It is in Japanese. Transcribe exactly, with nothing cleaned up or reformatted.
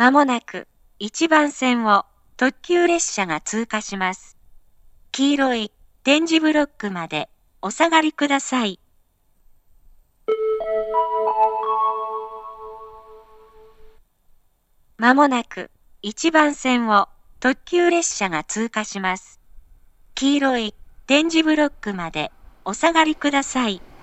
まもなくいちばん線を特急列車が通過します。黄色い点字ブロックまでお下がりください。まもなくいちばん線を特急列車が通過します。黄色い点字ブロックまでお下がりください。